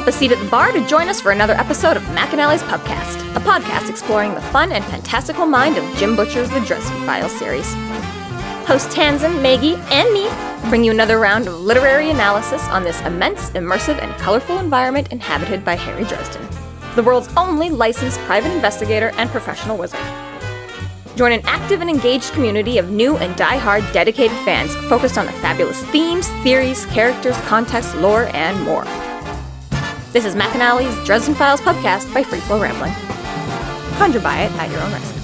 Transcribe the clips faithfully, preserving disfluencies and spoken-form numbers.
up a seat at the bar to join us for another episode of McAnally's Pubcast, a podcast exploring the fun and fantastical mind of Jim Butcher's The Dresden Files series. Host Tanzin, Maggie, and me bring you another round of literary analysis on this immense, immersive, and colorful environment inhabited by Harry Dresden, the world's only licensed private investigator and professional wizard. Join an active and engaged community of new and die-hard dedicated fans focused on the fabulous themes, theories, characters, context, lore, and more. This is McAnally's Dresden Files Pubcast by Free Flow Rambling. Conjure by it at your own risk.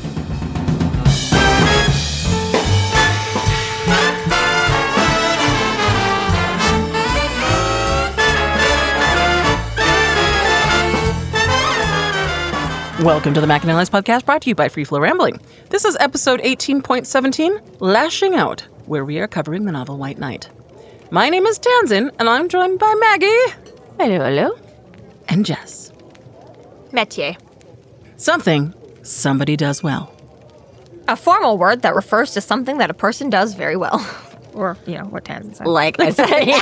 Welcome to the McAnally's Podcast, brought to you by Free Flow Rambling. This is episode eighteen point seventeen, Lashing Out, where we are covering the novel White Knight. My name is Tanzin, and I'm joined by Maggie. Hello, hello. And Jess. Métier. Something somebody does well. A formal word that refers to something that a person does very well. Or, you know, what Tanzin said. Like I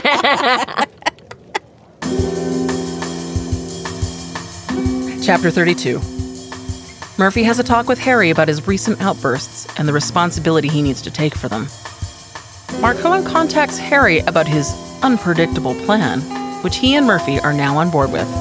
said. Chapter thirty-two. Murphy has a talk with Harry about his recent outbursts and the responsibility he needs to take for them. Marcohen contacts Harry about his unpredictable plan, which he and Murphy are now on board with.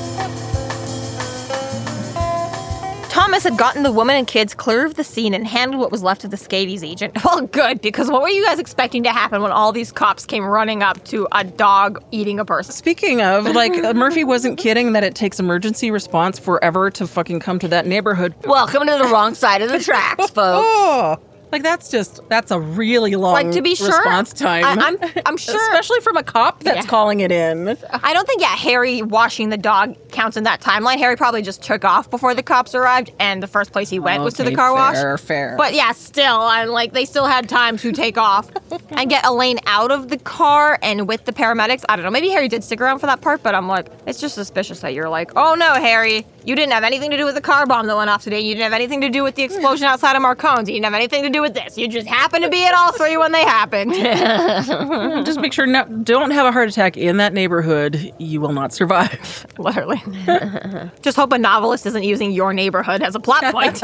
Thomas had gotten the woman and kids clear of the scene and handled what was left of the scabies agent. Well, good, because what were you guys expecting to happen when all these cops came running up to a dog eating a person? Speaking of, like, Murphy wasn't kidding that it takes emergency response forever to fucking come to that neighborhood. Welcome to the wrong side of the tracks, folks. Oh, like, that's just, that's a really long Like, to be sure, response time. I, I'm, I'm sure. Especially from a cop that's Yeah. calling it in. I don't think, yeah, Harry washing the dog counts in that timeline. Harry probably just took off before the cops arrived, and the first place he went was to the Okay, car wash. Fair, fair. But yeah, still, I'm like, they still had time to take off and get Elaine out of the car and with the paramedics. I don't know, maybe Harry did stick around for that part, but I'm like, it's just suspicious that you're like, oh no, Harry, you didn't have anything to do with the car bomb that went off today. You didn't have anything to do with the explosion outside of Marcone's. You didn't have anything to do with this. You just happened to be at all three when they happened. Just make sure, no, don't have a heart attack in that neighborhood. You will not survive. Literally. Just hope a novelist isn't using your neighborhood as a plot point.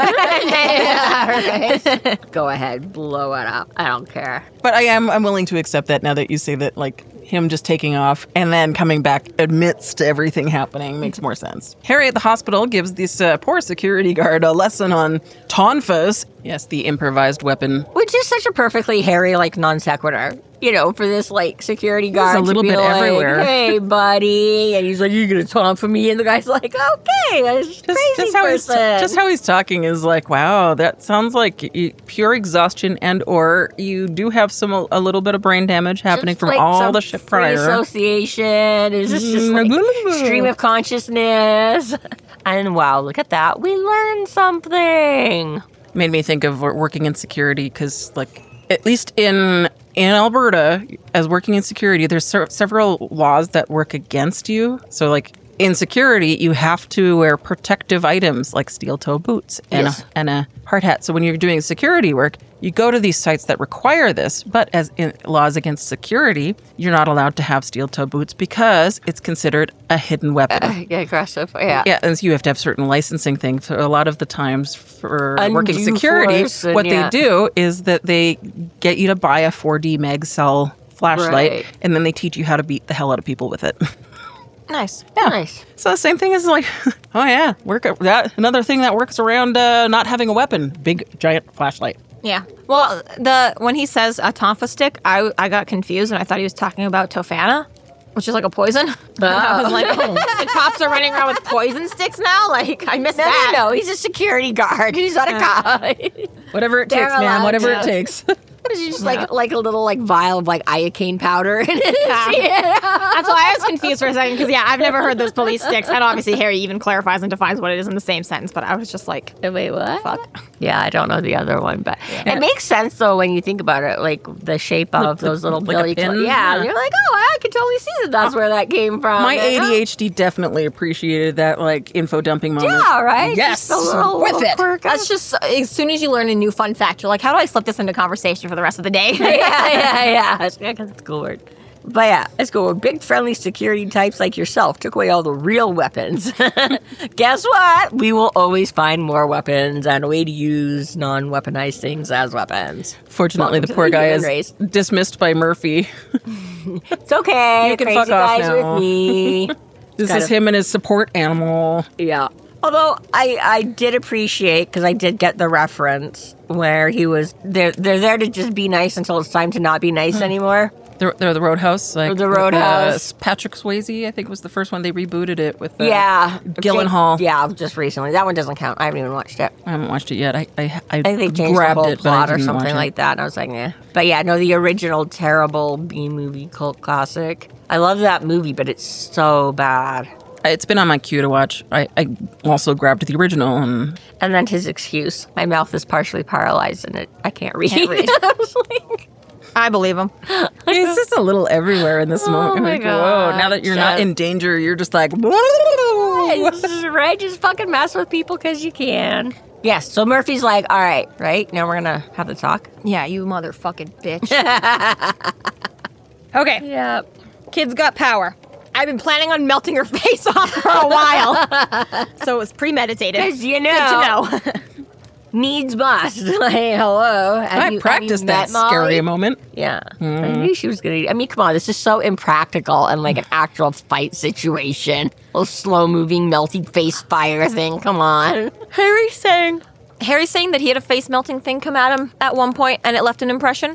Yeah, right. Go ahead, blow it up. I don't care. But I am I'm willing to accept that now that you say that, like, him just taking off and then coming back amidst everything happening makes more sense. Harry at the hospital gives this uh, poor security guard a lesson on tonfas. Yes, the improvised weapon. Which is such a perfectly Harry, like, non sequitur. You know, for this, like, security guard a little to be bit like, everywhere. Hey, buddy. And he's like, you're going to talk for me? And the guy's like, okay, that's Just, crazy just how he's person. just how he's talking is like, wow, that sounds like y- pure exhaustion, and or you do have some a little bit of brain damage happening Just from like all some the shit prior. Association. Is this just like stream of consciousness? And wow, look at that. We learned something. Made me think of wor- working in security because, like, at least in in Alberta, as working in security, there's se- several laws that work against you. So, like, in security, you have to wear protective items like steel-toe boots and, Yes. a, and a hard hat. So when you're doing security work, you go to these sites that require this. But as in laws against security, you're not allowed to have steel-toe boots because it's considered a hidden weapon. Uh, yeah, aggressive. Yeah. Yeah, and so you have to have certain licensing things. So a lot of the times for Undue working security, force and what yeah. they do is that they get you to buy a four D meg cell flashlight, Right. and then they teach you how to beat the hell out of people with it. Nice. Yeah. Nice. So the same thing is like, oh yeah, work that another thing that works around uh, not having a weapon, big giant flashlight. Yeah. Well, the when he says a tonfa stick, I, I got confused and I thought he was talking about tofana, which is like a poison. I was like, oh, the cops are running around with poison sticks now? Like, I missed No, that. no, no. He's a security guard. He's not a cop. Whatever it They're takes, man. allowed Whatever to. it takes. What is he just like like a little like vial of like iocane powder in it? Yeah. That's why I was confused for a second, because, yeah, I've never heard those police sticks. And obviously, Harry even clarifies and defines what it is in the same sentence, but I was just like, Wait, what? fuck. Yeah, I don't know the other one, but it makes sense though when you think about it, like the shape of the- those little like a billy pin? cl- Yeah, Yeah. you're like, oh, I can totally see that that's where that came from. My And, A D H D definitely appreciated that, like, info dumping moment. Yeah, right? Yes, Just a little, with little it. quirk. That's just, as soon as you learn a new fun fact, you're like, how do I slip this into conversation for the rest of the day? yeah, yeah, yeah. That's, yeah, 'cause it's a cool word. But yeah, let's go. Big friendly security types like yourself took away all the real weapons. Guess what? We will always find more weapons and a way to use non-weaponized things as weapons. Fortunately, Welcome the to poor the guy human is race. dismissed by Murphy. It's okay. You can Crazy fuck off guys now. with me. This kind is of- him and his support animal. Yeah. Although I, I did appreciate, because I did get the reference where he was, they're, they're there to just be nice until it's time to not be nice anymore. They're, they're the Roadhouse. Like The with, Roadhouse. Uh, Patrick Swayze, I think, was the first one. They rebooted it with uh, Yeah. Gyllenhaal. Yeah, just recently. That one doesn't count. I haven't even watched it. I haven't watched it yet. I I, I, I think they changed grabbed the whole it, plot but I or didn't something watch like that. And I was like, yeah. But yeah, no, the original terrible B-movie cult classic. I love that movie, but it's so bad. it. It's been on my queue to watch. I, I also grabbed the original, and And then his excuse, my mouth is partially paralyzed and it I can't read. Can't read. I was like, I believe him. it's just a little everywhere in this moment. Oh my Like, whoa, now that God, you're not Jeff. in danger, you're just like, It's right, just fucking mess with people because you can. Yes, so Murphy's like, all right, right? Now we're going to have the talk. Yeah, you motherfucking bitch. Okay, Yep. kid's got power. I've been planning on melting her face off for a while. So it was premeditated. Because you know, Good to know. needs must. Like, hello. Have I you- have practiced you that met Molly? scary moment. Yeah. I knew she was going to. I mean, come on. This is so impractical and like an actual fight situation. A little slow moving, melty face fire thing. Come on. Harry's saying Harry's saying that he had a face melting thing come at him at one point and it left an impression.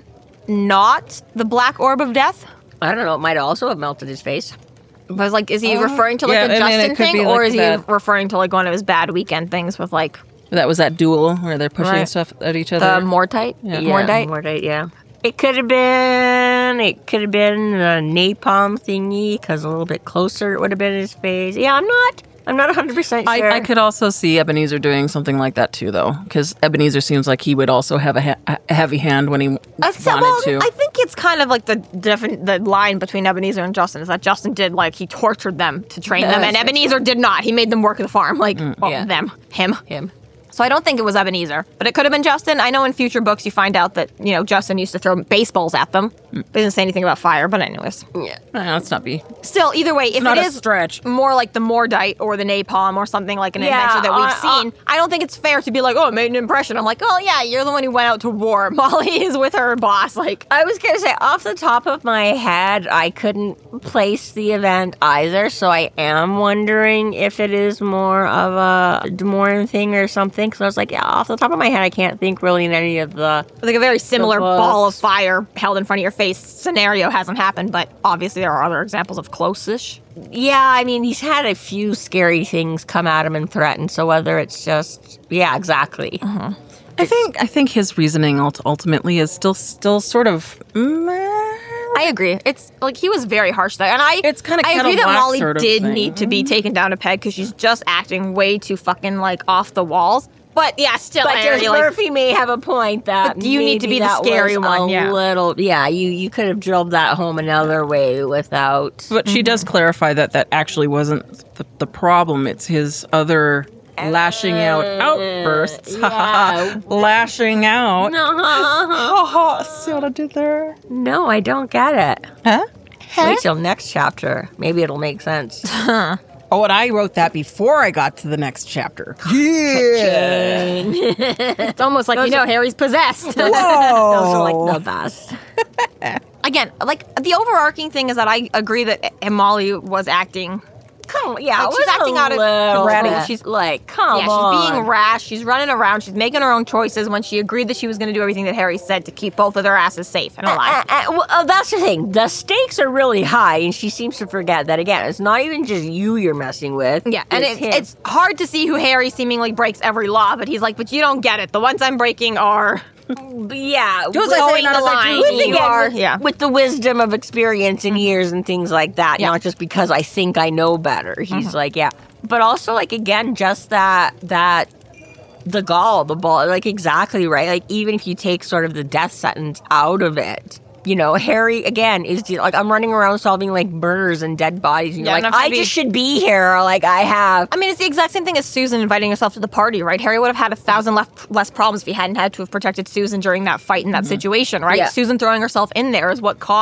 Not the black orb of death. I don't know. It might also have melted his face. But I was like, is he referring to like yeah, a I mean, Justin it could thing, be or like is he that. referring to like one of his bad weekend things with like That was that duel where they're pushing Right. stuff at each the other. Mortite? Yeah. Mordite? Mordite, yeah. It could have been, it could have been a napalm thingy, because a little bit closer it would have been his face. Yeah, I'm not, I'm not one hundred percent sure. I, I could also see Ebenezer doing something like that too, though, because Ebenezer seems like he would also have a, ha- a heavy hand when he That's- wanted well, to. I think it's kind of like the different the line between Ebenezer and Justin is that Justin did like he tortured them to train them, and That's Ebenezer did not. He made them work the farm, like well, Yeah. them, him. Him. So I don't think it was Ebenezer, but it could have been Justin. I know in future books you find out that you know Justin used to throw baseballs at them. But doesn't say anything about fire, but anyways, Yeah. Eh, let's not be. still either way, if not it a is stretch. more like the Mordite or the napalm or something like an Yeah, adventure that we've uh, uh, seen, I don't think it's fair to be like, oh, it made an impression. I'm like, oh yeah, you're the one who went out to war. Molly is with her boss, like. I was going to say, off the top of my head, I couldn't place the event either, so I am wondering if it is more of a Des Moines thing or something, because I was like, yeah, off the top of my head, I can't think really in any of the... Like a very similar books. ball of fire held in front of your face scenario hasn't happened, but obviously there are other examples of close-ish. Yeah, I mean, he's had a few scary things come at him and threaten, so whether it's just... Yeah, exactly. I think I think his reasoning ult- ultimately is still still sort of. meh. I agree. It's like he was very harsh there, and I It's kinda I agree kettle that black Molly sort of did thing. need to be taken down a peg because she's just acting way too fucking like off the walls. But yeah, still, But Harry, just like, Murphy may have a point that But you need to maybe be the that scary was one, A yeah. little, yeah. You you could have drilled that home another way without. But she does clarify that that actually wasn't the, the problem. It's his other lashing out outbursts. Ha ha ha. Lashing out. No, Ha ha. See what I did there? no, I don't get it. Huh? Wait till next chapter. Maybe it'll make sense. Oh, and I wrote that before I got to the next chapter. Yeah. it's almost like you know Harry's possessed. Those are like the best. Again, like the overarching thing is that I agree that Molly was acting. Come, yeah, Like, it she's was a acting out of little bratty. bit. She's- like, come Yeah, on. she's being rash. She's running around. She's making her own choices when she agreed that she was going to do everything that Harry said to keep both of their asses safe and alive. Uh, uh, well, uh, that's the thing. The stakes are really high, and she seems to forget that. Again, it's not even just you you're messing with. Yeah, and it's, him. it's hard to see who Harry seemingly breaks every law, but he's like, but you don't get it. The ones I'm breaking are yeah. Just with- saying the line. with, You again, are- with, yeah. with the wisdom of experience and years and things like that, Yeah. not just because I think I know better. He's like, yeah, but also like again, just that that the gall, the ball, like exactly right. Like even if you take sort of the death sentence out of it. You know, Harry, again, is de- like, I'm running around solving, like, murders and dead bodies. And you're Yeah, like, and if I to be- just should be here. Like, I have. I mean, it's the exact same thing as Susan inviting herself to the party, right? Harry would have had a thousand less, less problems if he hadn't had to have protected Susan during that fight in that situation, right? Yeah. Susan throwing herself in there is what caused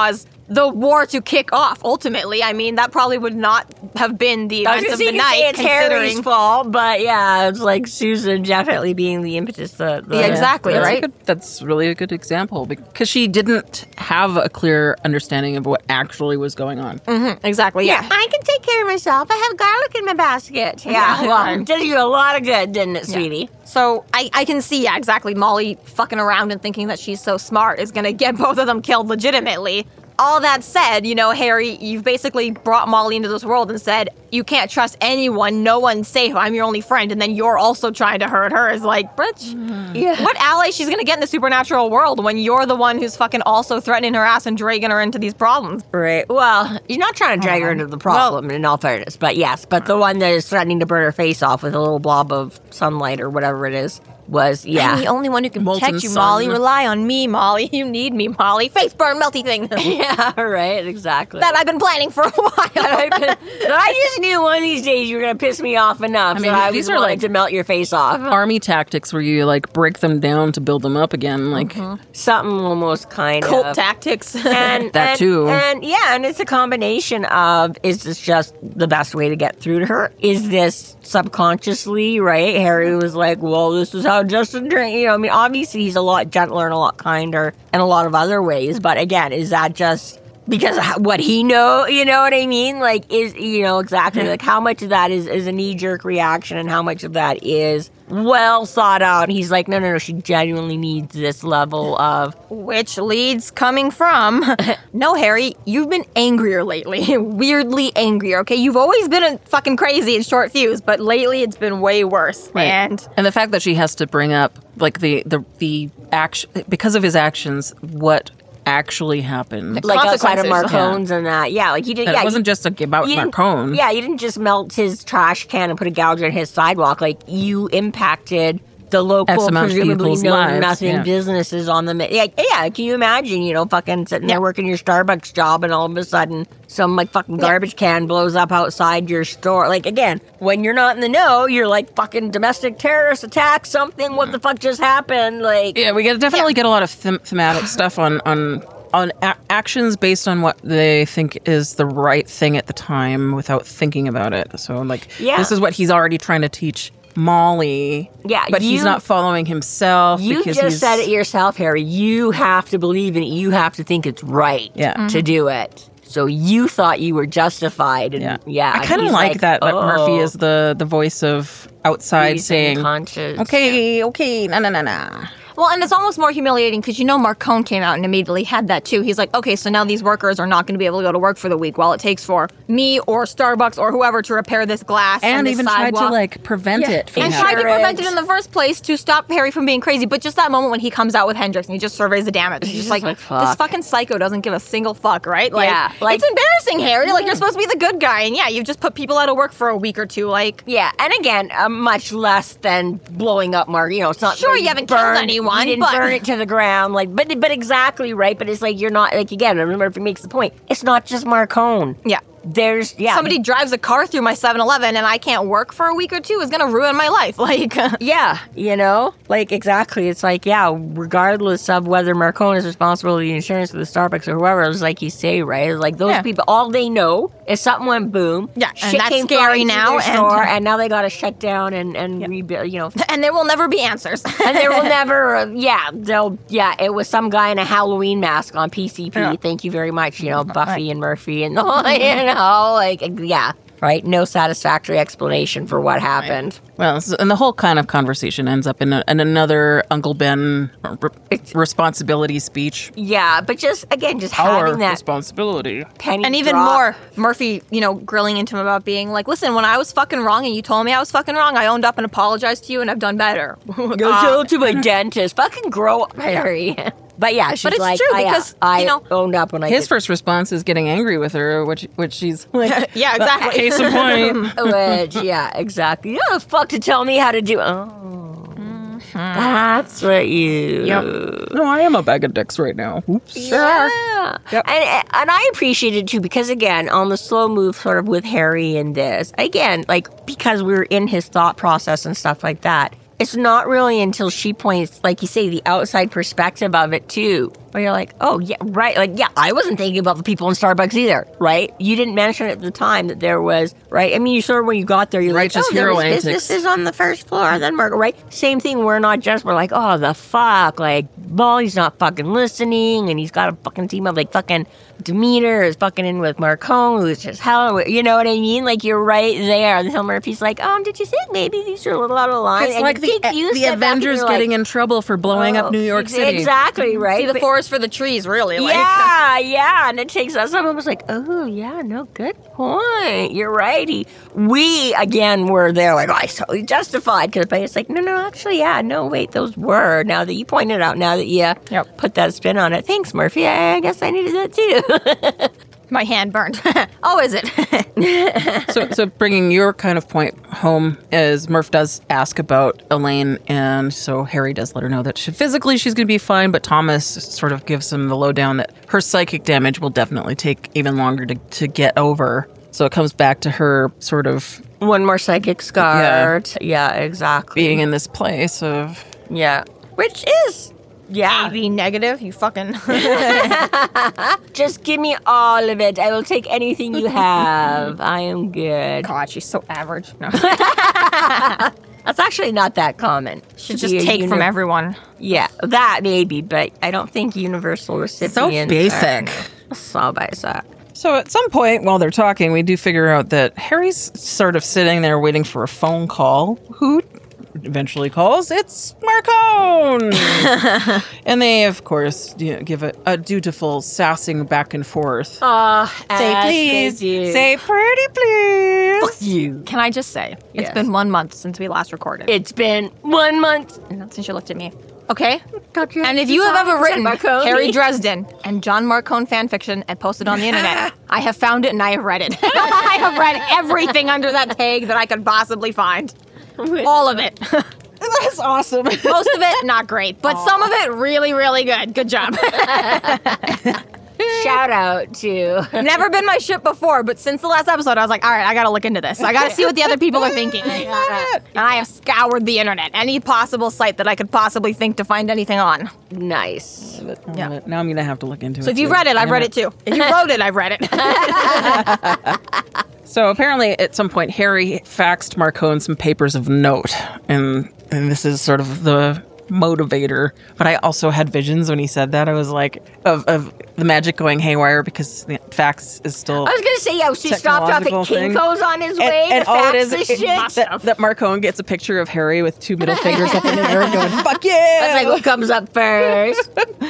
the war to kick off, ultimately. I mean, that probably would not have been the I was events gonna of say, the you could say night, it's Harry's considering... fault, but yeah, it's like Susan definitely being the impetus. The, the Yeah, exactly, that's right? a good, that's really a good example because she didn't have a clear understanding of what actually was going on. Mhm, exactly, yeah. I can take care of myself. I have garlic in my basket. Yeah, well, it did you a lot of good, didn't it, sweetie? So I, I can see, yeah, exactly, Molly fucking around and thinking that she's so smart is going to get both of them killed legitimately. All that said, you know, Harry, you've basically brought Molly into this world and said, you can't trust anyone, no one's safe, I'm your only friend, and then you're also trying to hurt her. Is like, bitch, Yeah. what ally she's gonna get in the supernatural world when you're the one who's fucking also threatening her ass and dragging her into these problems? Right. Well, you're not trying to drag her into the problem, in all fairness, but yes, but the one that is threatening to burn her face off with a little blob of sunlight or whatever it is was, yeah. I'm the only one who can Molten protect you, sun. Molly. Rely on me, Molly. You need me, Molly. Face burn, melty thing. Yeah, right, exactly. That I've been planning for a while. I just knew one of these days you were going to piss me off enough I mean, that I these was are willing like- to melt your face off. Army tactics where you like break them down to build them up again. Like, Something almost kind Cult of. tactics. And, That and- too. And yeah, and it's a combination of, is this just the best way to get through to her? Is this subconsciously, right? Harry was like, well, this is how Justin trained. You know, I mean, obviously he's a lot gentler and a lot kinder in a lot of other ways. But again, is that just because of what he know? You know what I mean? Like, is, you know, exactly. Like, how much of that is, is a knee-jerk reaction and how much of that is well thought out? And he's like, no, no, no, she genuinely needs this level of... Which leads coming from, no, Harry, you've been angrier lately. Weirdly angrier, okay? You've always been a fucking crazy and short fuse, but lately it's been way worse. Right. And and the fact that she has to bring up like the the the action because of his actions, what actually happened. Like outside of Consequences. Marcone's and that. Yeah, like he did. That Yeah, it wasn't you- just like about you didn't- Marcone. Yeah, you didn't just melt his trash can and put a gouge on his sidewalk. Like, you impacted the local, X amount of presumably people's no lives, nothing yeah. businesses on the. Yeah, yeah, can you imagine, you know, fucking sitting there working your Starbucks job and all of a sudden some, like, fucking garbage can blows up outside your store? Like, again, when you're not in the know, you're like, fucking domestic terrorist attack, something, what the fuck just happened? Like, Yeah, we get definitely get a lot of them- thematic stuff on on on a- actions based on what they think is the right thing at the time without thinking about it. So like, Yeah. this is what he's already trying to teach Molly. Yeah, but he's you- not following himself. you because just he's, said it yourself, Harry. You have to believe in it. You have to think it's right Yeah. to do it. So you thought you were justified. And Yeah, yeah. I kind of he's like, that. That Murphy oh, is the the voice of outside reason, saying, conscience. "Okay, okay, na na na na." Well, and it's almost more humiliating because you know Marcone came out and immediately had that too. He's like, okay, so now these workers are not going to be able to go to work for the week while it takes for me or Starbucks or whoever to repair this glass and, And this even tried to sidewalk. like prevent it from and happening. tried to prevent it in the first place to stop Harry from being crazy. But just that moment when he comes out with Hendrix and he just surveys the damage, he's just like, like, this fuck. fucking psycho doesn't give a single fuck, right? Like, Yeah, like- it's embarrassing, Harry. Like, you're supposed to be the good guy, and yeah, you've just put people out of work for a week or two. Like, Yeah, and again, uh, much less than blowing up Mark. You know, it's not Sure, like you haven't killed burned- anyone, You didn't but- burn it to the ground, like, but but exactly right. But it's like you're not like again. Remember, if he makes the point, it's not just Marcone. yeah. There's yeah. Somebody drives a car through my seven eleven and I can't work for a week or two is going to ruin my life. Like, Yeah, you know, like exactly. It's like, yeah, regardless of whether Marcone is responsible for the insurance of the Starbucks or whoever, it's like you say, right? It's like those Yeah. people, all they know is something went boom. Yeah, and shit that's came scary flying through now, their and- store, and now they got to shut down and and rebuild. You know, and there will never be answers. and there will never, uh, yeah, they'll, yeah, it was some guy in a Halloween mask on P C P. Yeah. Thank you very much, you know, Buffy and Murphy and all, you know, like, yeah, right? No satisfactory explanation for what happened. Well, s- and the whole kind of conversation ends up in, a, in another Uncle Ben re- responsibility speech. Yeah, but just, again, just Our having that responsibility. penny And even drop. more, Murphy, you know, grilling into him about being like, listen, when I was fucking wrong and you told me I was fucking wrong, I owned up and apologized to you and I've done better. Go Uh, show to my dentist. Fucking grow up, Harry. But yeah, she's But it's like, true I, uh, because, I you know, owned up when I His did. first response is getting angry with her, which which she's like, yeah, exactly. case in point. Which, yeah, exactly. You know the fuck to tell me how to do. Oh, that's what you. No, I am a bag of dicks right now. Oops. Yeah. Yep. And and I appreciate it too because again, on the slow move sort of with Harry and this, again, like because we were in his thought process and stuff like that, it's not really until she points, like you say, the outside perspective of it too, where you're like, oh, yeah, right. Like, yeah, I wasn't thinking about the people in Starbucks either, right? You didn't mention at the time that there was, right? I mean, you sort of, when you got there, you're Righteous like, oh, there hero was antics. businesses on the first floor, then Marco, right? Same thing, we're not just, we're like, oh, the fuck, like, Molly's not fucking listening, and he's got a fucking team of, like, fucking Demeter is fucking in with Marcone, who's just hell, you know what I mean? Like, you're right there. And Hill Murphy's like, um, did you think maybe these are a little out of line? It's and like the, you the Avengers getting in trouble for blowing oh, up New York ex- City. Exactly, right? See the But- forest for the trees, really. Like. yeah, yeah, and it takes us. Someone was like, "Oh, yeah, no, good point. You're right." He, we again were there, like, "Oh, I totally justified." Because, but it's like, no, no, actually, yeah, no, wait, those were. Now that you pointed out, now that you Yep. put that spin on it, thanks, Murphy. I, I guess I needed that too. My hand burned. Oh, is it? so, so bringing your kind of point home is Murph does ask about Elaine, and so Harry does let her know that she, physically she's going to be fine, but Thomas sort of gives him the lowdown that her psychic damage will definitely take even longer to, to get over. So it comes back to her sort of One more psychic scar. Yeah, yeah exactly. being in this place of... Yeah, which is. Yeah. Be negative, you fucking. Just give me all of it. I will take anything you have. I am good. God, she's so average. No. That's actually not that common. Should To just be a take uni- from everyone. Yeah, that maybe, but I don't think universal recipients. basic. Are so basic. So at some point while they're talking, we do figure out that Harry's sort of sitting there waiting for a phone call. Who eventually calls? It's Marcone! And they, of course, you know, give a, a dutiful sassing back and forth. Uh, Say please. Say pretty please. Fuck you. Can I just say, it's Yes. been one month since we last recorded. It's been one month. Since you looked at me. Okay? God, And if you have ever written Marcone. Harry Dresden and John Marcone fanfiction and posted on the internet, I have found it and I have read it. I have read everything under that tag that I could possibly find. All of it. That's awesome. Most of it, not great, but some of it, really, really good. Good job. Shout out to. Never been my ship before, but since the last episode, I was like, all right, I gotta look into this. I gotta see what the other people are thinking. And I have scoured the internet, any possible site that I could possibly think to find anything on. Nice. Yeah. Now I'm going to have to look into it. So if you've too. read it, I've read it too. If you wrote it, I've read it. So apparently at some point, Harry faxed Marcone some papers of note. And, and this is sort of the motivator. But I also had visions when he said that. I was like, of, of the magic going haywire because the fax is still... I was gonna say, yeah, she stopped off at technological thing. Kinko's on his way And, and to all fax it is, this it- shit. that, that Marcone gets a picture of Harry with two middle fingers up in the air going, fuck yeah! That's like what comes up first.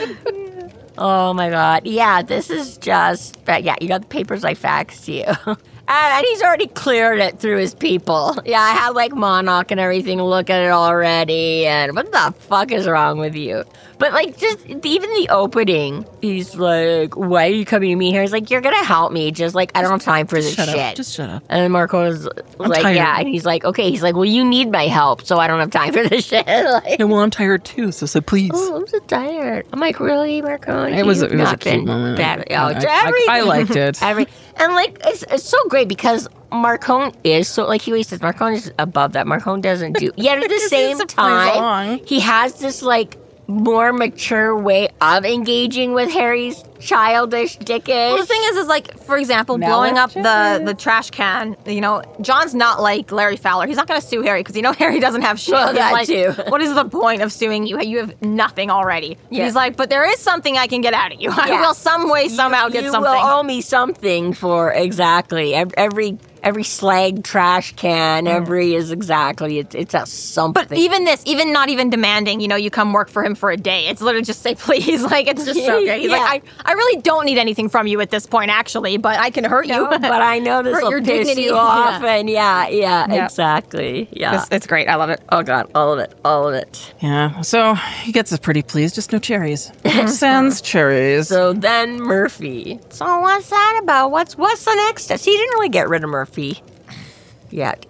Oh my god. Yeah, this is just, but yeah, you got the papers I faxed you. And he's already cleared it through his people. Yeah, I had like Monarch and everything look at it already. And what the fuck is wrong with you? But like, just even the opening, he's like, "Why are you coming to me here?" He's like, "You're gonna help me." Just like, I don't have time for this Shut shit. up. Just shut up. And then Marco's like, tired. "Yeah," and he's like, "Okay." He's like, "Well, you need my help, so I don't have time for this shit." Like, Yeah, well, I'm tired too, so so please. oh, I'm so tired. I'm like, really, Marco? It was a- You've it was a not cute been moment. bad- I- Oh, I- it's I- everything. I liked it. Every and like it's it's so great because Marcone is so like he always says Marcone is above that. Marcone doesn't do. Yet at the Because he's same so time, wrong. he has this like more mature way of engaging with Harry's childish, dickish. Well, the thing is, is like, for example, Now blowing up let's the, check. the trash can, you know, John's not like Larry Fowler. He's not going to sue Harry because, you know, Harry doesn't have shit. Well, He's that like, too. what is the point of suing you? You have nothing already. Yeah. He's like, but there is something I can get out of you. I Yeah. will some way, somehow you, get you something. will owe me something for exactly every every, every slag trash can. Every is exactly it's it's a something. But even this, even not even demanding, you know, you come work for him for a day. It's literally just say please. Like, it's just so great. He's Yeah. like, I, I really don't need anything from you at this point, actually, but I can hurt you. No, but I know this Hurt will your piss dignity. you off, Yeah. and yeah, yeah, Yeah. exactly, yeah. It's, it's great. I love it. Oh god, all of it, all of it. Yeah, so he gets us pretty pleased, just no cherries. Sans cherries. So then Murphy. So what's that about? What's what's the next step? So he didn't really get rid of Murphy yet.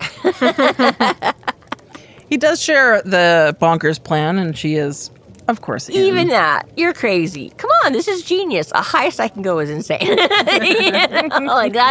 He does share the bonkers plan, and she is, of course, in. Even that, you're crazy. Come on, this is genius. The highest I can go is insane. You know, like that's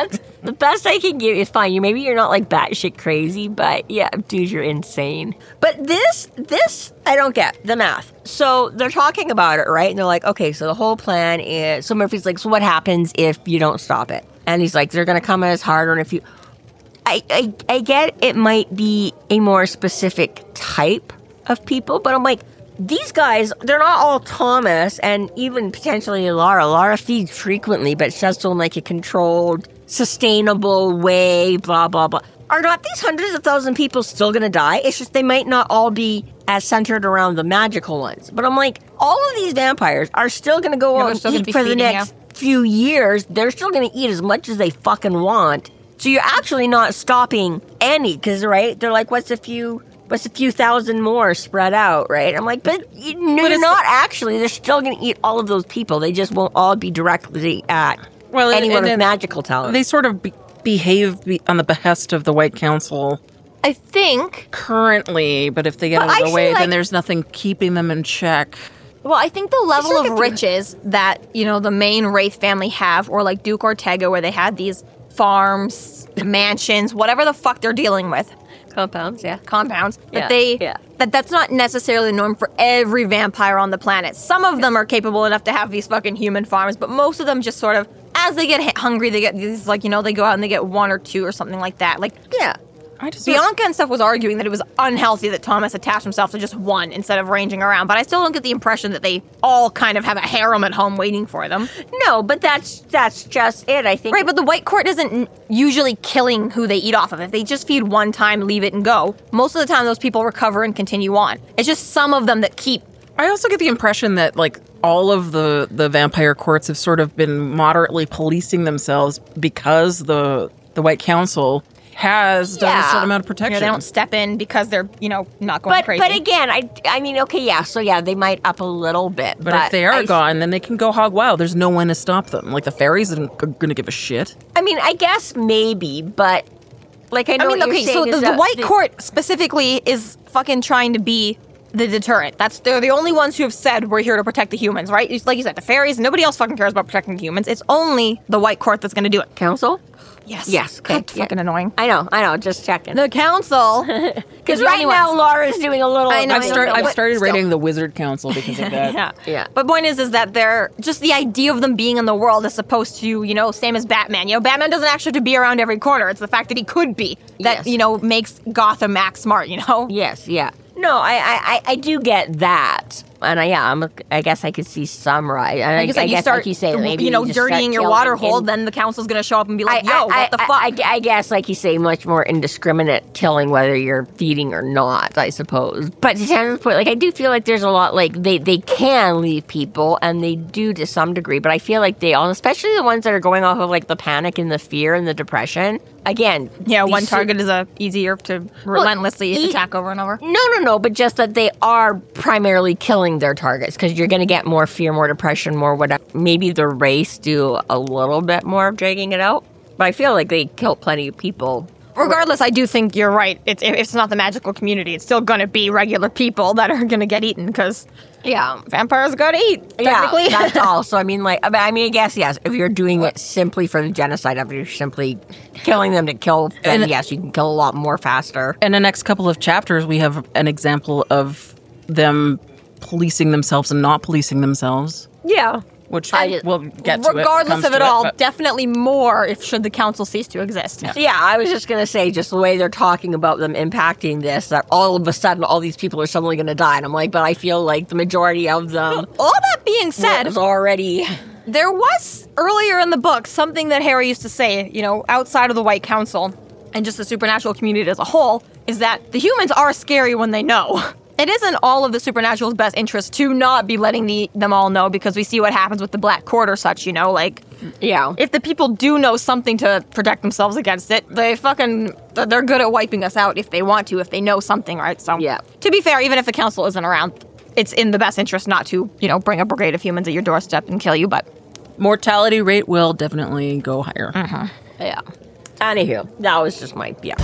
The best I can give is fine. You maybe you're not like batshit crazy, but yeah, dude, you're insane. But this, this, I don't get the math. So they're talking about it, right? And they're like, okay, so the whole plan is. So Murphy's like, so what happens if you don't stop it? And he's like, they're gonna come at us harder, and if you, I, I, I get it might be a more specific type of people, but I'm like, these guys, they're not all Thomas, and even potentially Lara. Lara feeds frequently, but she does so in like a controlled, sustainable way, blah, blah, blah. Are not these hundreds of thousand people still going to die? It's just they might not all be as centered around the magical ones. But I'm like, all of these vampires are still going to go Yeah, on still and gonna eat be for the feeding, next few years. They're still going to eat as much as they fucking want. So you're actually not stopping any, because, right, they're like, what's a few... What's a few thousand more spread out, right? I'm like, but you, no, But you're it's not actually. They're still going to eat all of those people. They just won't all be directly at Well, and- anyone and with then magical talent. They sort of be- behave be- on the behest of the White Council I think. currently, but if they get But out of I the way, feel like- then there's nothing keeping them in check. Well, I think the level still of get the- riches that, you know, the main Wraith family have, or like Duke Ortega, where they had these farms, mansions, whatever the fuck they're dealing with, Compounds, yeah. compounds, that Yeah, they, yeah. that that's not necessarily the norm for every vampire on the planet. Some of them are capable enough to have these fucking human farms, but most of them just sort of, as they get h- hungry, they get these, like, you know, they go out and they get one or two or something like that. Like, Yeah. I just Bianca and stuff was arguing that it was unhealthy that Thomas attached himself to just one instead of ranging around, but I still don't get the impression that they all kind of have a harem at home waiting for them. No, but that's that's just it. I think. Right, but the White Court isn't n- usually killing who they eat off of. If they just feed one time, leave it and go, most of the time those people recover and continue on. It's just some of them that keep. I also get the impression that like all of the the vampire courts have sort of been moderately policing themselves because the the White Council has done a Yeah. certain amount of protection. You know, they don't step in because they're, you know, not going But crazy. but again, I I mean, okay, yeah. So yeah, they might up a little bit, But, but, if they are I, gone, then they can go hog wild. There's no one to stop them. Like the fairies aren't going to give a shit. I mean, I guess maybe, but like I know I mean, what you're okay, so saying the, is the that White the- Court specifically is fucking trying to be the deterrent. That's they're the only ones who have said we're here to protect the humans, right? It's like you said, the fairies, nobody else fucking cares about protecting the humans. It's only the White Court that's going to do it. council. Yes. Yes, okay, God, yeah. fucking annoying. I know, I know. Just checking. The council. Because right now, Laura's doing a little. I know, I've, I start, know, I've but started still. rating the Wizard Council because of that. Yeah. Yeah. But point is, is that they're just the idea of them being in the world as opposed to, you know, same as Batman. You know, Batman doesn't actually have to be around every corner. It's the fact that he could be that, Yes. you know, makes Gotham act smart, you know? Yes, yeah. No, I, I, I- I do get that, and I, yeah, I'm, a- I guess I could see some right. And I, Like, it's I like you guess, start, like you say, maybe you know, you just start dirtying your killing water and- hole, then the council's going to show up and be like, I, yo, I, what the I, fuck? I, I guess, like you say, much more indiscriminate killing, whether you're feeding or not, I suppose. But to Tannen's point, like, I do feel like there's a lot, like, they, they can leave people, and they do to some degree, but I feel like they all, especially the ones that are going off of, like, the panic and the fear and the depression, again. Yeah, these one su- target is a easier to relentlessly e- attack over and over. No, no, no, but just that they are primarily killing their targets because you're going to get more fear, more depression, more whatever. Maybe the race do a little bit more of dragging it out, but I feel like they kill plenty of people. Regardless, I do think you're right. It's if it's not the magical community, it's still going to be regular people that are going to get eaten because Yeah. vampires got to eat, technically. Yeah, that's all. So I mean, like, I mean, I mean, I guess yes. If you're doing it simply for the genocide, if you're simply killing them to kill, then And- yes, you can kill a lot more faster. In the next couple of chapters, we have an example of them policing themselves and not policing themselves, Yeah. which I just- we'll get to. Regardless it, of it to all, but- definitely more if should the council cease to exist. Yeah, I was just gonna say, just the way they're talking about them impacting this, that all of a sudden all these people are suddenly gonna die, and I'm like, but I feel like the majority of them All that being said, was already. there was earlier in the book something that Harry used to say, you know, outside of the White Council and just the supernatural community as a whole, is that the humans are scary when they know. It isn't all of the Supernatural's best interest to not be letting the, them all know because we see what happens with the Black Court or such, you know, like, Yeah. if the people do know something to protect themselves against it, they fucking, they're good at wiping us out if they want to, if they know something, right? So, Yeah. to be fair, even if the council isn't around, it's in the best interest not to, you know, bring a brigade of humans at your doorstep and kill you, but mortality rate will definitely go higher. Yeah. Anywho, that was just my yeah.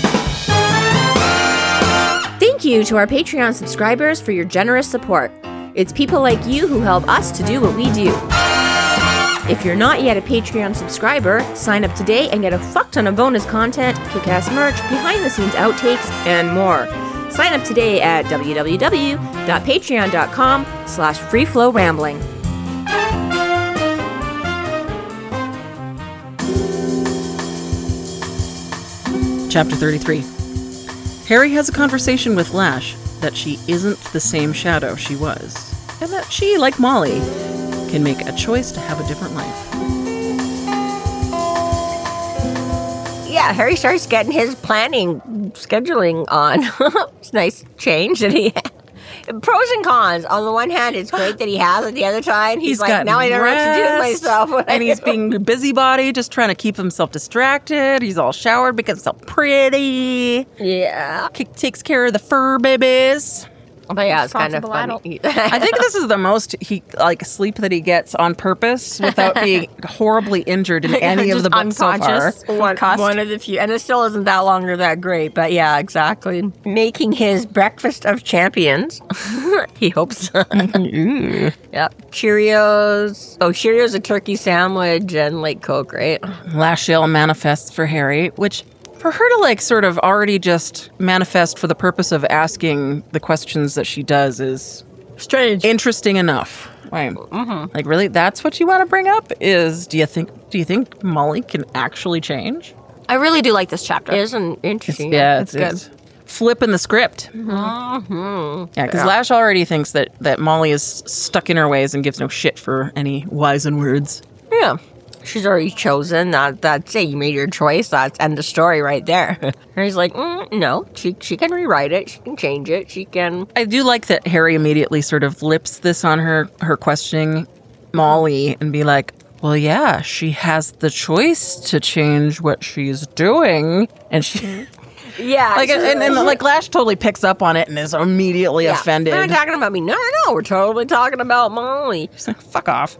Thank you to our Patreon subscribers for your generous support. It's people like you who help us to do what we do. If you're not yet a Patreon subscriber, sign up today and get a fuck ton of bonus content, kick-ass merch, behind-the-scenes outtakes, and more. Sign up today at www.patreon.com slash freeflowrambling. Chapter thirty-three. Harry has a conversation with Lash that she isn't the same Shadow she was, and that she, like Molly, can make a choice to have a different life. Yeah, Harry starts getting his planning, scheduling on. It's a nice change that he had. Pros and cons. On the one hand, it's great that he has it. The other time, he's, He's like, got now I don't know what to do with rest, myself. What and I he's do. being a busybody, just trying to keep himself distracted. He's all showered because it's all pretty. Yeah. K- takes care of the fur babies. But yeah, it's kind of Responsible funny. I think this is the most he like sleep that he gets on purpose without being horribly injured in any of Just the books so far. unconscious. One, one of the few, and it still isn't that long or that great, but yeah, exactly. Making his breakfast of champions. He hopes. Yep. Cheerios. Oh, Cheerios, a turkey sandwich, and like Coke, right? Lashale manifests for Harry, which for her to like sort of already just manifest for the purpose of asking the questions that she does is Strange. interesting enough. Right. Mm-hmm. Like, really, that's what you want to bring up? Is do you think do you think Molly can actually change? I really do like this chapter. Isn't interesting. Yeah, it's it's, it's flipping the script. Mm-hmm. Yeah, because Yeah. Lash already thinks that, that Molly is stuck in her ways and gives no shit for any wisen words. Yeah. She's already chosen. That that's it. You made your choice. That's end the story right there. And he's like, mm, no, she she can rewrite it. She can change it. She can. I do like that Harry immediately sort of lips this on her, her questioning Molly and be like, well, yeah, she has the choice to change what she's doing. And she... Yeah. Like, and, and, like, Lash totally picks up on it and is immediately yeah. offended. They're not talking about me. No, no, no. We're totally talking about Molly. She's like, fuck off.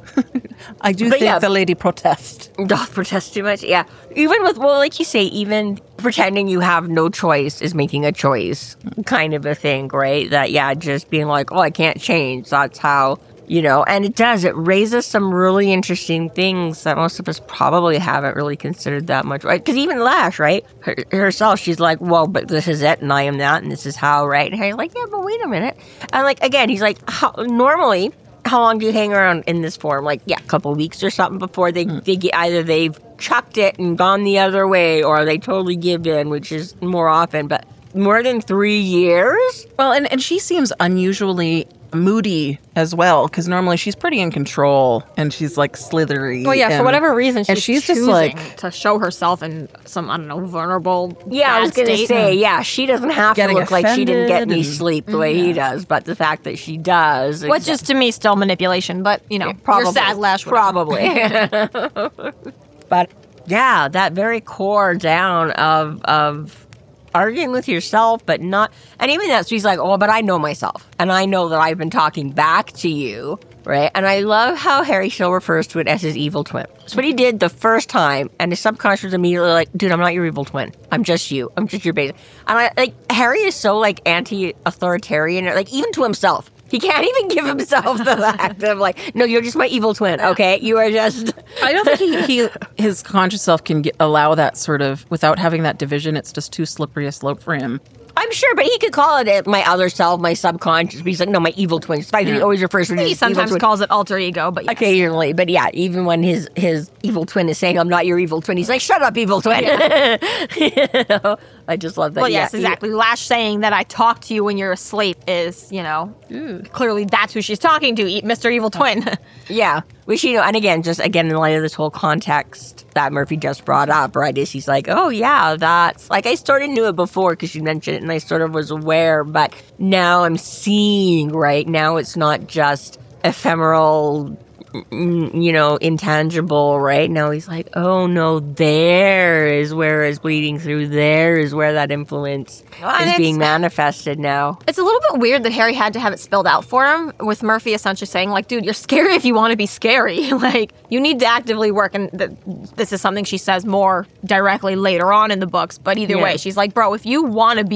I do But think yeah. the lady protests. Don't protest too much. Yeah. Even with, well, like you say, even pretending you have no choice is making a choice kind of a thing, right? That, yeah, just being like, oh, I can't change. That's how, you know, and it does. It raises some really interesting things that most of us probably haven't really considered that much, right? Because even Lash, right? Her, herself, she's like, well, but this is it, and I am that, and this is how, right? And Harry's like, yeah, but wait a minute. And, like, again, he's like, how, normally... How long do you hang around in this form? Like, yeah, a couple weeks or something before they, mm. they get, either they've chucked it and gone the other way or they totally give in, which is more often. But more than three years? Well, and, and she seems unusually moody as well, because normally she's pretty in control and she's like slithery. Well, yeah, and, for whatever reason, she's, and she's choosing just like to show herself in some, I don't know, vulnerable. Yeah, I was going to state. say, yeah, she doesn't have to Getting look like she didn't get any offended sleep the way yeah. he does, but the fact that she does. Which is to me still manipulation, but you know, probably. you're sad, Lash. whatever. Probably. But yeah, that very core down of of arguing with yourself, but not, and even that, she's like, oh, but I know myself, and I know that I've been talking back to you, right? And I love how Harry still refers to it as his evil twin. That's what he did the first time, and his subconscious was immediately like, dude, I'm not your evil twin. I'm just you. I'm just your base. And I like, Harry is so like anti-authoritarian, like even to himself. He can't even give himself the fact of like, no, you're just my evil twin, okay? You are just... I don't think he, he his conscious self can get, allow that sort of, without having that division, it's just too slippery a slope for him. I'm sure, but he could call it my other self, my subconscious. But he's like, no, my evil twin. Despite yeah. he always refers to it as He sometimes evil twin. calls it alter ego, but yes. Occasionally. But yeah, even when his, his evil twin is saying, I'm not your evil twin, he's like, shut up, evil twin. Yeah. You know? I just love that. Well, yeah, yes, exactly. He, Lash saying that I talk to you when you're asleep is, you know, ooh, clearly that's who she's talking to, Mister Evil Twin. Yeah. Which, you know, and again, just again, in light of this whole context that Murphy just brought up, right, is he's like, oh, yeah, that's, like, I sort of knew it before because you mentioned it and I sort of was aware, but now I'm seeing, right, now it's not just ephemeral, you know, intangible, right? Now he's like, oh, no, there is where it's bleeding through. There is where that influence well, is being manifested now. It's a little bit weird that Harry had to have it spelled out for him, with Murphy essentially saying, like, dude, you're scary if you want to be scary. Like, you need to actively work. And th- this is something she says more directly later on in the books. But either yeah. way, she's like, bro, if you want to be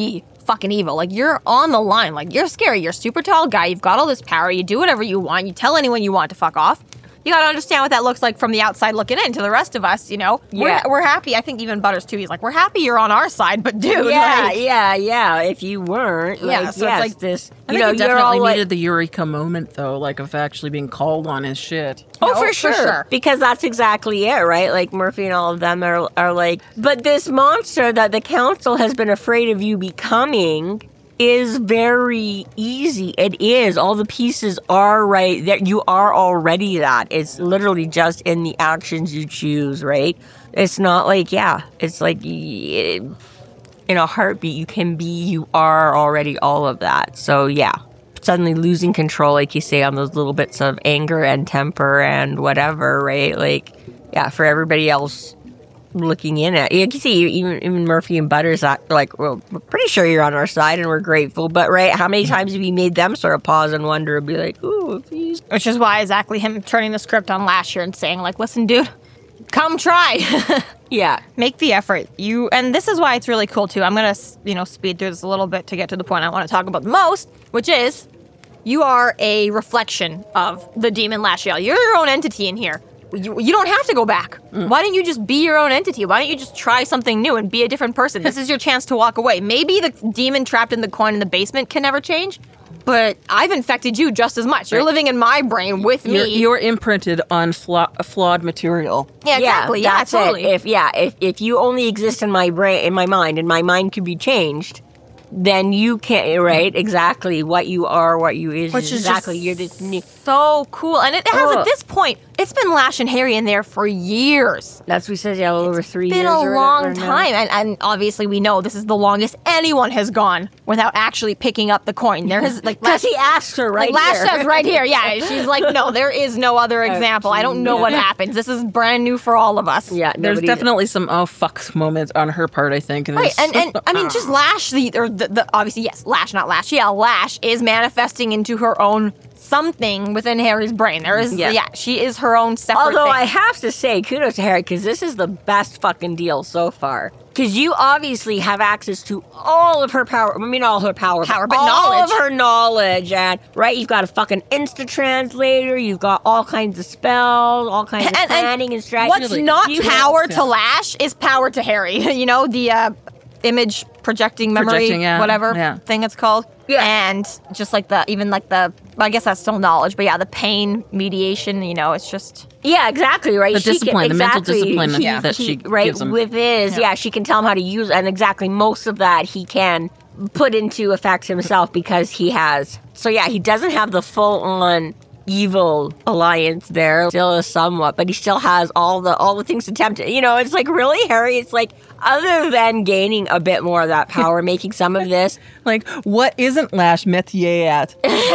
fucking evil. Like, you're on the line. Like, you're scary. You're a super tall guy. You've got all this power. You do whatever you want. You tell anyone you want to fuck off. You gotta understand what that looks like from the outside looking in to the rest of us, you know? Yeah. We're, we're happy. I think even Butters, too, he's like, we're happy you're on our side, but dude, Yeah, like... yeah, yeah. If you weren't, Yeah, like, so yes, it's like this, I you think know, it you're definitely all like, needed the Eureka moment, though, like of actually being called on his shit. oh, No, for for sure. sure. Because that's exactly it, right? Like Murphy and all of them are, are like, but this monster that the council has been afraid of you becoming is very easy. It is. All the pieces are right there. You are already that. It's literally just in the actions you choose, right? It's not like, yeah, it's like y- in a heartbeat, you can be, you are already all of that. So, yeah. Suddenly losing control, like you say, on those little bits of anger and temper and whatever, right? Like, yeah, for everybody else looking in at you can see even even Murphy and Butters are like, well, we're pretty sure you're on our side and we're grateful, but right, how many times have you made them sort of pause and wonder and be like, ooh, if he's Which is why exactly him turning the script on last year and saying, like, listen, dude, come try. yeah, Make the effort. You and this is why it's really cool too. I'm gonna you know speed through this a little bit to get to the point I want to talk about the most, which is you are a reflection of the demon Lashiel. You're your own entity in here. You, you don't have to go back. Mm. Why don't you just be your own entity? Why don't you just try something new and be a different person? This is your chance to walk away. Maybe the demon trapped in the coin in the basement can never change, but I've infected you just as much. You're living in my brain with me. You're, you're imprinted on fla- flawed material. Yeah, exactly. Yeah, that's totally. it. If yeah, if if you only exist in my brain, in my mind, and my mind could be changed, then you can't, right? Exactly what you are, what you is, Which is exactly just you're this new. so cool. And it has, Oh. at this point, it's been Lash and Harry in there for years. That's what we said, yeah, over three Been years. a or long whatever now. time. And, and obviously we know this is the longest anyone has gone without actually picking up the coin. There has, like, Because Lash, he asked her right like, Lash here. says right here. Yeah, she's like, no, there is no other example. I don't know what happens. This is brand new for all of us. Yeah, There's nobody- definitely some oh fuck moments on her part, I think. Right, and, and I mean, just Lash, the, or the, the obviously, yes, Lash, not Lash. Yeah, Lash is manifesting into her own something within Harry's brain. There is, Yeah. yeah, she is her own separate Although thing. I have to say, kudos to Harry, because this is the best fucking deal so far. Because you obviously have access to all of her power. I mean, all her power. Power, but all knowledge. of her knowledge. And, right, you've got a fucking Insta-translator. You've got all kinds of spells, all kinds of And- and planning and strategy. What's Really? not You- power to Lash is power to Harry. You know, the uh, image projecting memory, Projecting, yeah, whatever yeah. thing it's called. Yeah. And just like the, even like the, I guess that's still knowledge, but yeah, the pain mediation, you know, it's just. Yeah, exactly, right? The She discipline, the mental exactly, discipline he- that he- she right, gives him. with his, yeah. she can tell him how to use, and exactly most of that he can put into effect himself because he has. So yeah, he doesn't have the full-on evil alliance there, still is somewhat, but he still has all the all the things to tempt it. You know, it's like, really, Harry, it's like, other than gaining a bit more of that power, making some of this, like, what isn't Lash métier at?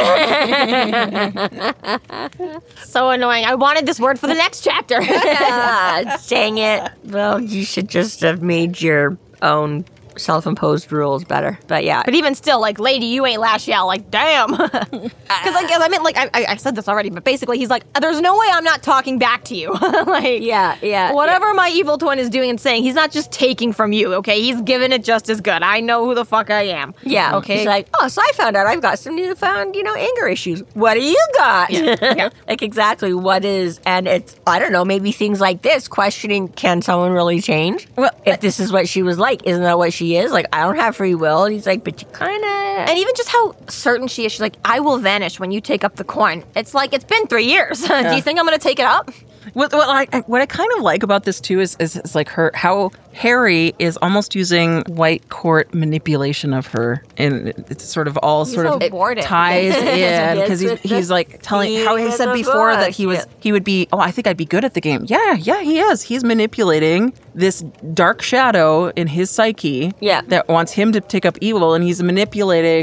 So annoying. I wanted this word for the next chapter. ah, dang it. Well, you should just have made your own self-imposed rules better. But yeah. But even still, like, lady, you ain't Lashiel. Like, damn. Because, like, I mean, like, I, I I said this already, but basically, he's like, there's no way I'm not talking back to you. Like, Yeah, yeah. whatever my evil twin is doing and saying, he's not just taking from you, okay? He's giving it just as good. I know who the fuck I am. Yeah. Okay. He's like, oh, so I found out I've got some newfound, you know, anger issues. What do you got? Yeah, yeah. Like, exactly what is, and it's, I don't know, maybe things like this, questioning, can someone really change? Well, if this is what she was like, isn't that what she is? Like, I don't have free will. And he's like, but you kind of. And even just how certain she is, she's like, I will vanish when you take up the coin. It's like, it's been three years. Do you think I'm going to take it up? What, what, I, what I kind of like about this too is, is, is like her how Harry is almost using white court manipulation of her, and it's sort of all He's sort so of bored. ties in because he's, It's with the he's like telling how he theme said of the before that book, he was yeah. he would be oh I think I'd be good at the game. Yeah, yeah, he is. He's manipulating this dark shadow in his psyche Yeah. that wants him to take up evil, and he's manipulating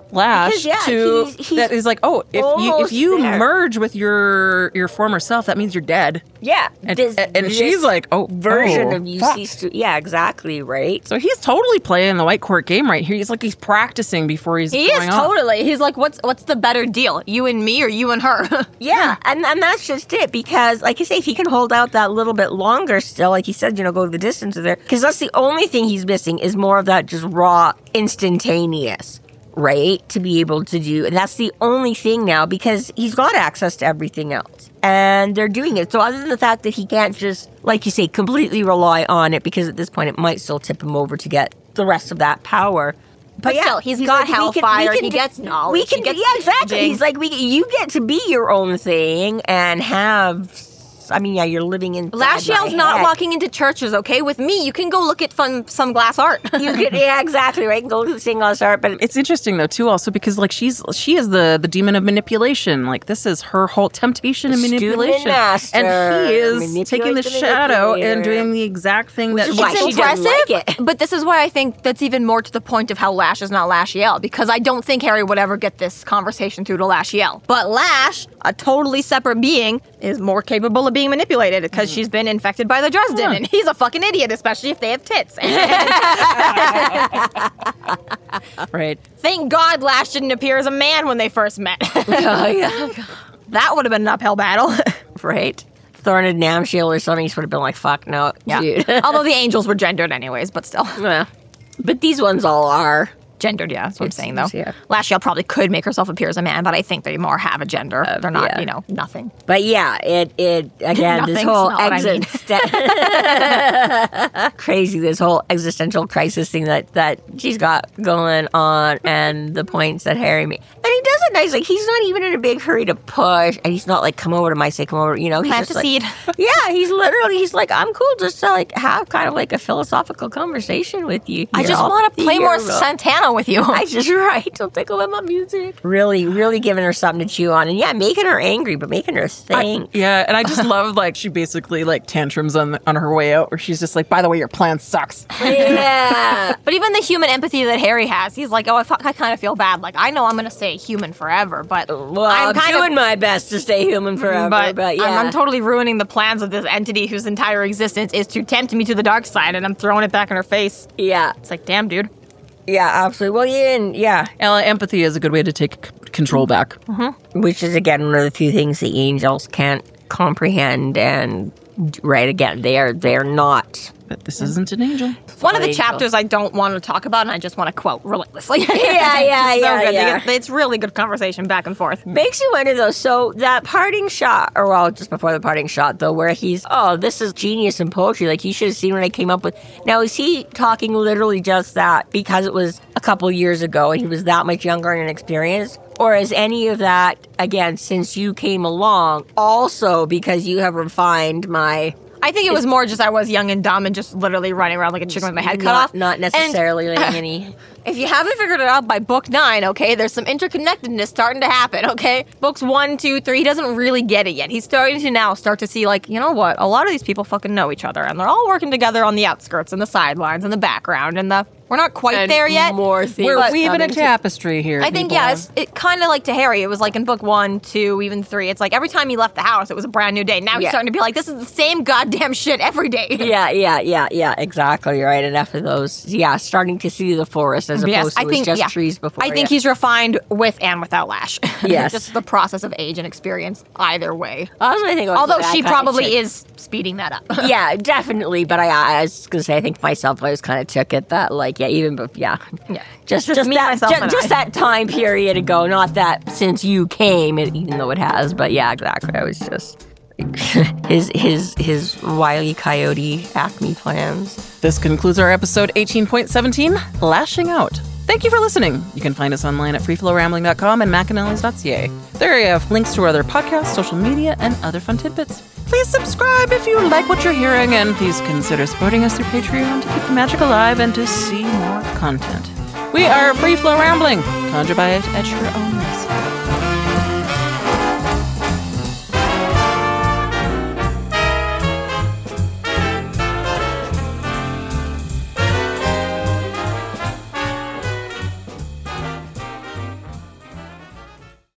Lash Because, yeah, to he's- he's that is like, oh, if you if almost you there. merge with your your former self, that means you're dead. Yeah. And, this- and this she's like, oh, version oh, of you fuck. cease to. Yeah, exactly, right? So he's totally playing the white court game right here. He's like he's practicing before he's He is going off. totally. He's like, what's what's the better deal? You and me or you and her? Yeah, and, and that's just it. Because, like I say, if he can hold out that little bit longer still, like he said, you know, go the distance there. Because that's the only thing he's missing is more of that just raw, instantaneous, right? To be able to do. And that's the only thing now because he's got access to everything else. And they're doing it. So other than the fact that he can't just, like you say, completely rely on it, because at this point it might still tip him over to get the rest of that power. But still, he's got we can- we hellfire, can he do- gets knowledge, We can, he gets yeah, exactly. changing. He's like, we, you get to be your own thing and have. I mean, yeah, you're living in. Lashiel's not walking into churches, okay? With me, you can go look at fun, some glass art. You could, yeah, exactly, right. Go to the sing glass art, but It's interesting though too, also because like she's she is the the demon of manipulation. Like this is her whole temptation and Student and manipulation, master. and he is Manipulate taking the the shadow and manipulator. doing the exact thing that is she why It's she told didn't impressive, like it. but this is why I think that's even more to the point of how Lash is not Lashiel, because I don't think Harry would ever get this conversation through to Lashiel. But Lash, a totally separate being, is more capable of being manipulated because she's been infected by the Dresden, Yeah. and he's a fucking idiot, especially if they have tits. right. Thank God Lash didn't appear as a man when they first met. Oh, yeah. That would have been an uphill battle. Right. Thorn and Namshield or something, he would have been like, fuck no, dude. Although the angels were gendered anyways, but still. Yeah. But these ones all are. Gendered, yeah, that's what I'm It saying, though. seems, yeah. Lashiel probably could make herself appear as a man, but I think they more have a gender. They're not, yeah. you know, nothing. But yeah, it it again this Nothing's whole not what I mean. existen- crazy this whole existential crisis thing that that she's got going on, and the points that Harry made, and he does it nice. Like he's not even in a big hurry to push, and he's not like come over to my say come over. You know, he's Plant just a like, seed. yeah, he's literally he's like I'm cool just to like have kind of like a philosophical conversation with you. I here. just I'll want to be play more your- Santana with you. I just right. Don't think about my music. Really, really giving her something to chew on, and yeah, making her angry, but making her think. Yeah, and I just love like she basically like tantrums on the, on her way out, where she's just like, by the way, your plan sucks. Yeah. But even the human empathy that Harry has, he's like, oh, I, I kind of feel bad. Like, I know I'm going to stay human forever, but Well, I'm, kind doing of, my best to stay human forever, but, but, yeah. I'm, I'm totally ruining the plans of this entity whose entire existence is to tempt me to the dark side, and I'm throwing it back in her face. yeah, It's like, damn, dude. yeah, absolutely. Well, yeah, and yeah, And, uh, empathy is a good way to take c- control back. which is again one of the few things the angels can't comprehend, and right again, they are they are not. But this isn't an angel. One of the Angel. chapters I don't want to talk about, and I just want to quote relentlessly. Yeah, yeah, It's so yeah, good. They yeah. get- It's really good conversation back and forth. Makes you wonder though. So that parting shot, or well, just before the parting shot though, where he's, oh, this is genius in poetry. Like you should have seen what I came up with. Now is he talking literally just that because it was a couple years ago and he was that much younger and inexperienced, or is any of that again since you came along also because you have refined my? I think it was more just I was young and dumb and just literally running around like a chicken with my head cut not, off. Not necessarily And- like any. If you haven't figured it out by book nine, okay, there's some interconnectedness starting to happen, okay? Books one, two, three, he doesn't really get it yet. He's starting to now start to see, like, you know what? A lot of these people fucking know each other, and they're all working together on the outskirts and the sidelines and the background, and the we're not quite And there yet. more things We're but- weaving a coming to- tapestry here. I think, people. yeah, it's it kind of like to Harry. It was like in book one, two, even three. It's like every time he left the house, it was a brand new day. Now he's Yeah. starting to be like, this is the same goddamn shit every day. Yeah, yeah, yeah, yeah, exactly right. Enough of those. Yeah, starting to see the forest as Yes, opposed to I think, just yeah. trees before. I think yeah. he's refined with and without Lash. Yes. Just the process of age and experience, either way. That's what I think about Although that she kind of probably chick. is speeding that up. Yeah, definitely. But I, I was gonna say, I think myself, I was kind of took it that, like, yeah, even, bef- yeah, Yeah. just Just just me, that, myself, ju- and just I. that time period ago, not that since you came, it, even though it has. But yeah, exactly. I was just his his his wily coyote acme plans. This concludes our episode eighteen point seventeen, Lashing Out. Thank you for listening. You can find us online at free flow rambling dot com and macanellis dot c a. There you have links to our other podcasts, social media, and other fun tidbits. Please subscribe if you like what you're hearing, and please consider supporting us through Patreon to keep the magic alive and to see more content. We are Free Flow Rambling. Conjure by it at your own risk.